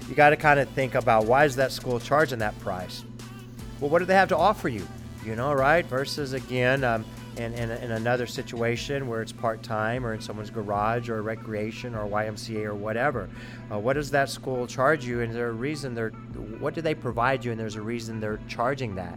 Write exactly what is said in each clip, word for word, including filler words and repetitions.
you got to kind of think about, why is that school charging that price? Well, what do they have to offer you? You know, right? Versus, again, um, in, in, in another situation where it's part-time or in someone's garage or recreation or Y M C A or whatever. Uh, what does that school charge you? And is there a reason they're, what do they provide you? And there's a reason they're charging that.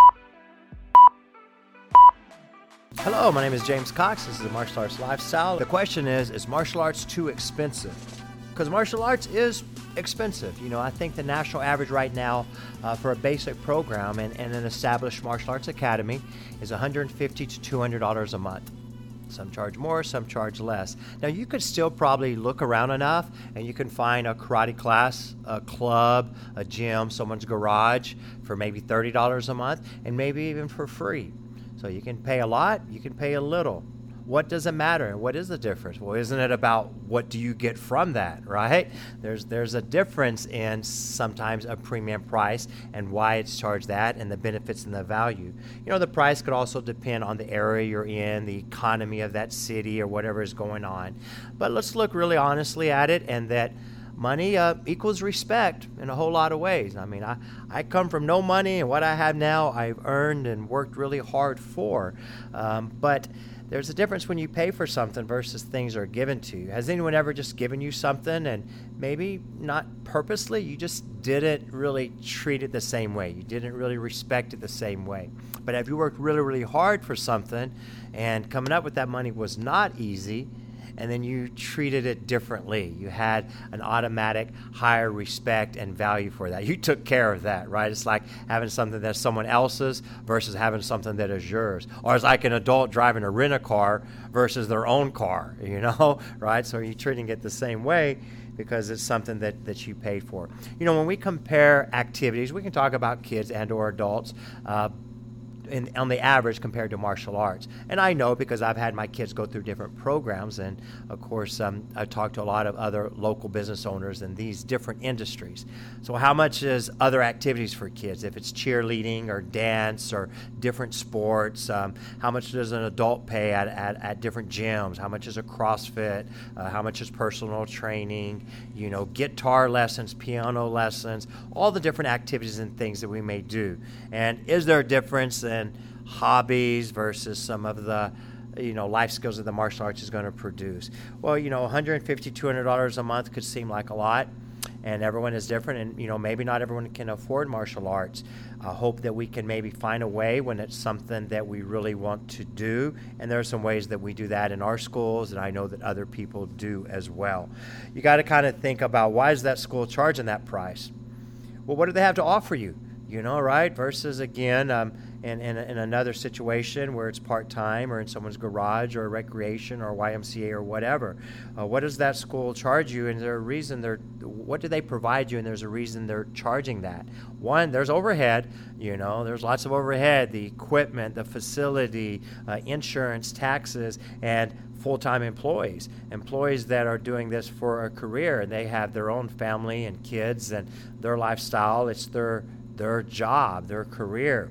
Hello, my name is James Cox. This is the Martial Arts Lifestyle. The question is, is martial arts too expensive? Because martial arts is expensive. You know, I think the national average right now uh, for a basic program and, and an established martial arts academy is one hundred fifty to two hundred dollars a month. Some charge more, some charge less. Now, you could still probably look around enough and you can find a karate class, a club, a gym, someone's garage for maybe thirty dollars a month, and maybe even for free. So you can pay a lot, you can pay a little. What does it matter? And what is the difference? Well, isn't it about what do you get from that, right? There's there's a difference in sometimes a premium price and why it's charged that and the benefits and the value. You know, the price could also depend on the area you're in, the economy of that city or whatever is going on. But let's look really honestly at it, and that money uh, equals respect in a whole lot of ways. I mean, I, I come from no money, and what I have now I've earned and worked really hard for. Um, but there's a difference when you pay for something versus things are given to you. Has anyone ever just given you something and maybe not purposely, you just didn't really treat it the same way? You didn't really respect it the same way. But have you worked really, really hard for something and coming up with that money was not easy, and then you treated it differently? You had an automatic higher respect and value for that. You took care of that, right? It's like having something that's someone else's versus having something that is yours. Or it's like an adult driving a rent-a-car versus their own car, you know, right? So you're treating it the same way because it's something that, that you paid for. You know, when we compare activities, we can talk about kids and or adults, uh, In, on the average compared to martial arts. And I know because I've had my kids go through different programs, and of course um, I talked to a lot of other local business owners in these different industries. So how much is other activities for kids? If it's cheerleading or dance or different sports, um, how much does an adult pay at, at, at different gyms? How much is a CrossFit? Uh, how much is personal training? You know, guitar lessons, piano lessons, all the different activities and things that we may do. And is there a difference in hobbies versus some of the, you know, life skills that the martial arts is going to produce? Well, you know, one hundred fifty dollars, two hundred dollars a month could seem like a lot, and everyone is different, and, you know, maybe not everyone can afford martial arts. I hope that we can maybe find a way when it's something that we really want to do, and there are some ways that we do that in our schools, and I know that other people do as well. You got to kind of think about, why is that school charging that price? Well, what do they have to offer you? You know, right? Versus, again, um, in, in, in another situation where it's part-time or in someone's garage or recreation or Y M C A or whatever. Uh, what does that school charge you? And is there a reason they're, what do they provide you? And there's a reason they're charging that. One, there's overhead. You know, there's lots of overhead, the equipment, the facility, uh, insurance, taxes, and full-time employees, employees that are doing this for a career, and they have their own family and kids and their lifestyle. It's their their job, their career.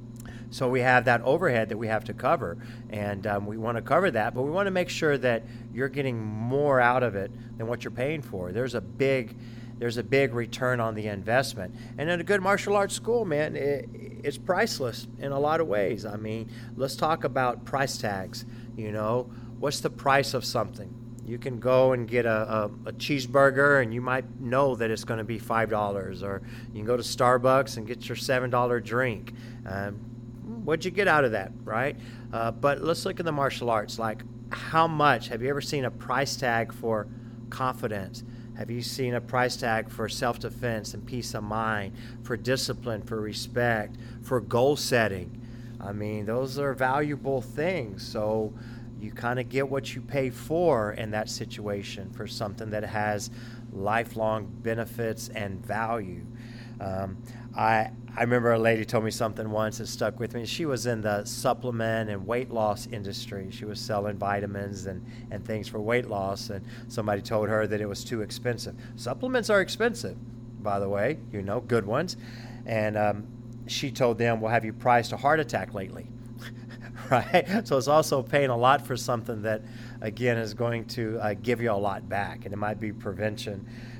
So we have that overhead that we have to cover, and um, we want to cover that, but we want to make sure that you're getting more out of it than what you're paying for. There's a big there's a big return on the investment. And in a good martial arts school, man, it, it's priceless in a lot of ways. I mean, let's talk about price tags. You know, what's the price of something? You can go and get a, a, a cheeseburger, and you might know that it's going to be five dollars. Or you can go to Starbucks and get your seven dollar drink. Um, what'd you get out of that, right? Uh, but let's look at the martial arts. Like, how much? Have you ever seen a price tag for confidence? Have you seen a price tag for self-defense and peace of mind, for discipline, for respect, for goal setting? I mean, those are valuable things. So you kind of get what you pay for in that situation for something that has lifelong benefits and value. Um, I I remember a lady told me something once that stuck with me. She was in the supplement and weight loss industry. She was selling vitamins and, and things for weight loss, and somebody told her that it was too expensive. Supplements are expensive, by the way, you know, good ones. And um, she told them, well, have you priced a heart attack lately? Right? So it's also paying a lot for something that, again, is going to uh, give you a lot back, and it might be prevention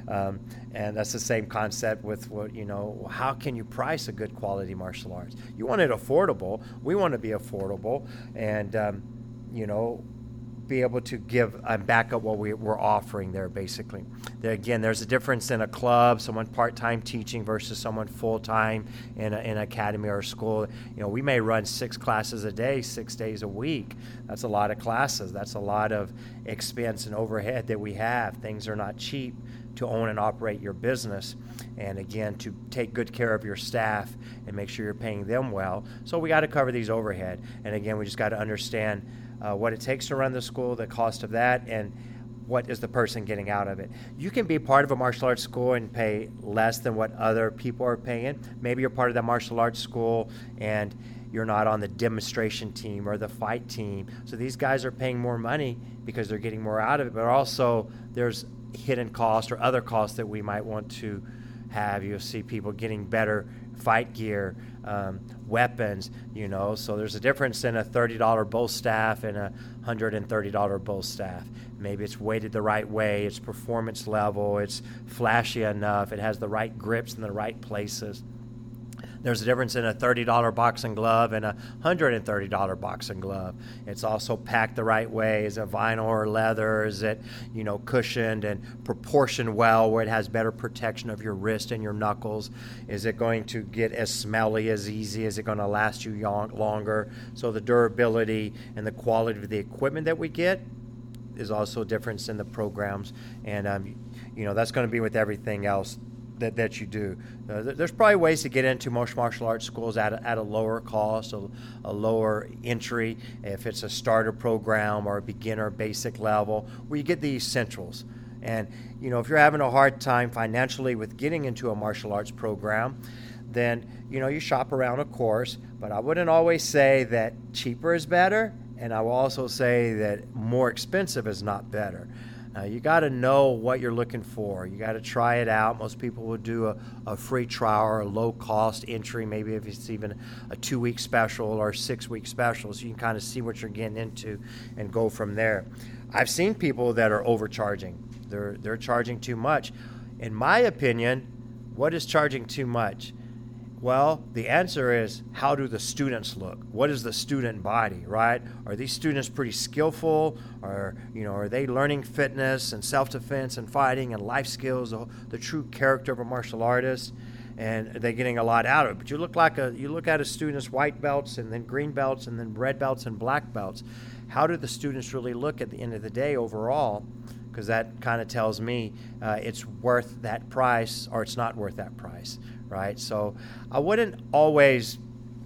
Um, and that's the same concept with what, you know, how can you price a good quality martial arts? You want it affordable. We want to be affordable and, um, you know, be able to give and back up what we, we're offering there, basically. There, again, there's a difference in a club, someone part-time teaching versus someone full-time in, a, in an academy or a school. You know, we may run six classes a day, six days a week. That's a lot of classes. That's a lot of expense and overhead that we have. Things are not cheap to own and operate your business. And again, to take good care of your staff and make sure you're paying them well. So we got to cover these overhead. And again, we just got to understand Uh, what it takes to run the school, the cost of that, and what is the person getting out of it. You can be part of a martial arts school and pay less than what other people are paying. Maybe you're part of that martial arts school and you're not on the demonstration team or the fight team. So these guys are paying more money because they're getting more out of it, but also there's hidden costs or other costs that we might want to have. You'll see people getting better fight gear, um, weapons, you know, so there's a difference in a thirty dollar bow staff and a one hundred thirty dollar bow staff. Maybe it's weighted the right way, it's performance level, it's flashy enough, it has the right grips in the right places. There's a difference in a thirty dollar boxing glove and a one hundred thirty dollar boxing glove. It's also packed the right way. Is it vinyl or leather? Is it, you know, cushioned and proportioned well where it has better protection of your wrist and your knuckles? Is it going to get as smelly as easy? Is it going to last you longer? So the durability and the quality of the equipment that we get is also a difference in the programs. And, um, you know, that's going to be with everything else that, that you do. Uh, there's probably ways to get into most martial arts schools at a, at a lower cost, a, a lower entry, if it's a starter program or a beginner basic level, where you get the essentials. And, you know, if you're having a hard time financially with getting into a martial arts program, then, you know, you shop around, of course, but I wouldn't always say that cheaper is better, and I will also say that more expensive is not better. Uh, you got to know what you're looking for. You got to try it out. Most people will do a, a free trial or a low-cost entry, maybe if it's even a two-week special or a six-week special, so you can kind of see what you're getting into and go from there. I've seen people that are overcharging. They're, they're charging too much. In my opinion, what is charging too much? Well, the answer is, how do the students look? What is the student body, right? Are these students pretty skillful? Or, you know, are they learning fitness and self-defense and fighting and life skills, the, the true character of a martial artist? And are they getting a lot out of it? But you look like a, you look at a student's white belts and then green belts and then red belts and black belts. How do the students really look at the end of the day overall? Because that kind of tells me uh, it's worth that price or it's not worth that price, right? So I wouldn't always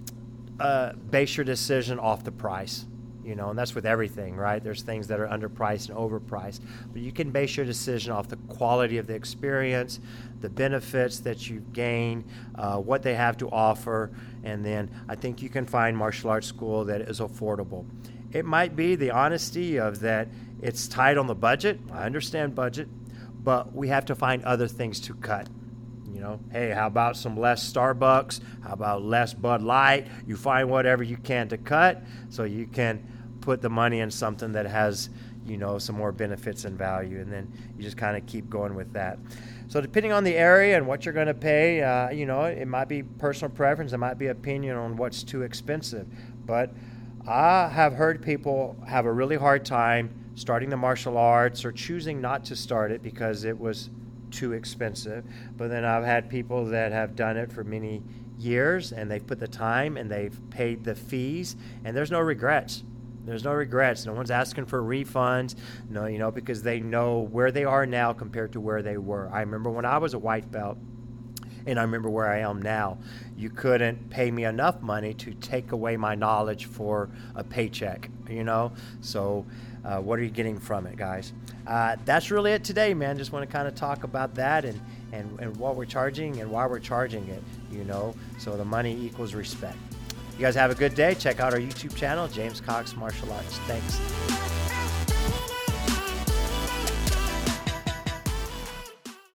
uh, base your decision off the price, you know, and that's with everything, right? There's things that are underpriced and overpriced, but you can base your decision off the quality of the experience, the benefits that you gain, uh, what they have to offer, and then I think you can find martial arts school that is affordable. It might be the honesty of that it's tight on the budget. I understand budget, but we have to find other things to cut. You know, hey, how about some less Starbucks? How about less Bud Light? You find whatever you can to cut so you can put the money in something that has, you know, some more benefits and value, and then you just kind of keep going with that. So depending on the area and what you're going to pay, uh, you know, it might be personal preference. It might be opinion on what's too expensive. But I have heard people have a really hard time starting the martial arts or choosing not to start it because it was too expensive. But then I've had people that have done it for many years and they've put the time and they've paid the fees and there's no regrets. There's no regrets. No one's asking for refunds, no, you know, because they know where they are now compared to where they were. I remember when I was a white belt, and I remember where I am now. You couldn't pay me enough money to take away my knowledge for a paycheck, you know? So uh, what are you getting from it, guys? Uh, that's really it today, man. Just want to kind of talk about that and, and, and what we're charging and why we're charging it, you know? So the money equals respect. You guys have a good day. Check out our YouTube channel, James Cox Martial Arts. Thanks.